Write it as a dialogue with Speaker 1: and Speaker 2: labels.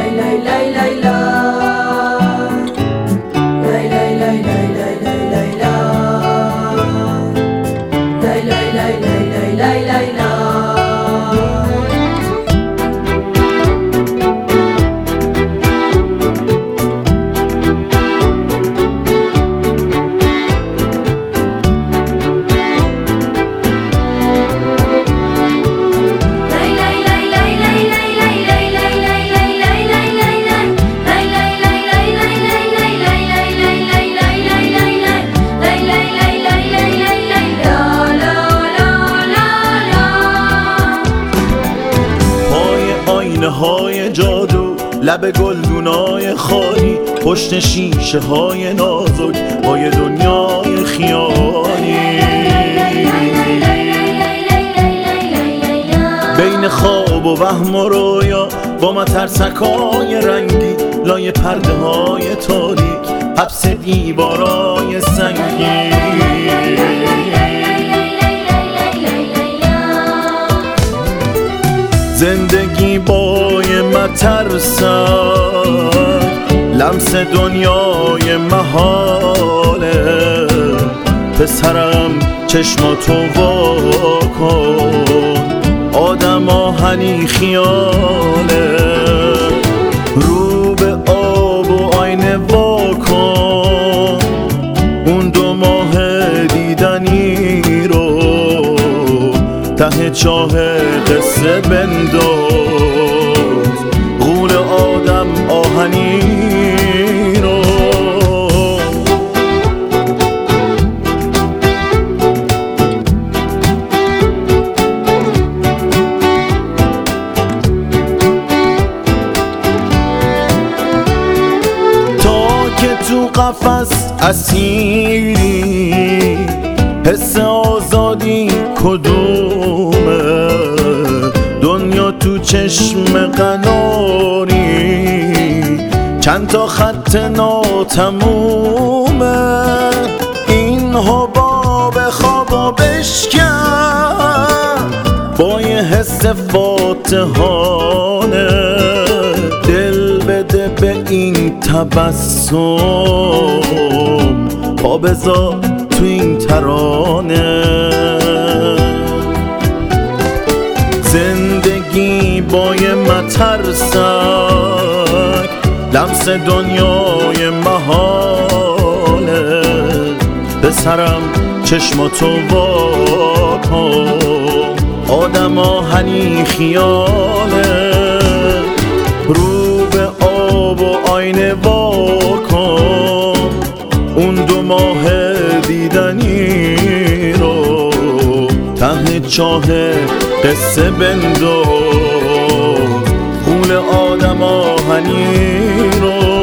Speaker 1: های جادو، لب گلدونای خالی، پشت شیشه های نازک با یه دنیای خیالی. بین خواب و وهم و رویا با مترسکای رنگی، لای پرده های تاریک، حبس دیوارای سنگی. زندگی بای مترسک، لمس دنیای محاله. پسرم چشماتو وا کن، آدم آهنی خیاله. رو به آب و آینه وا کن، اون 2 ماه دیدنی رو ته چاه قصه بنداز. غول آدم آهنی رو. تا که تو قفس اسیری، حس آزادی کدومه؟ دنیا تو چشم قناری، چند تا خط ناتمومه. این حباب خوابا بشکن با یه حس فاتحانه. دل بده به این تبسم، پا بذار تو این ترانه. زندگی با یه مترسک، لمس دنیای محاله. پسرم چشماتو وا کن، آدم آهنی خیاله. رو به آب و آینه وا کن، اون 2 ماه دیدنی رو ته چاه قصه بنداز. غول آدم آهنی رو.